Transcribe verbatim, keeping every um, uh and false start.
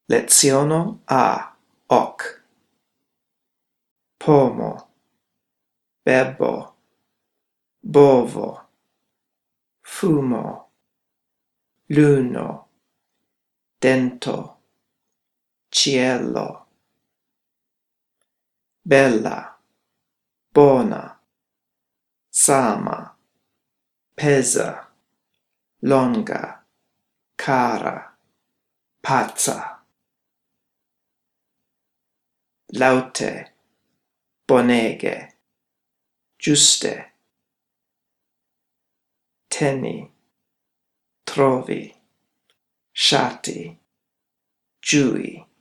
Leziono A. Ok. Pomo, bebo, bovo, fumo, luno, dento, cielo. Bella, bona, sama, pesa, longa, cara, pazza. Laute, bonege, giuste. Teni, trovi, shati, giui.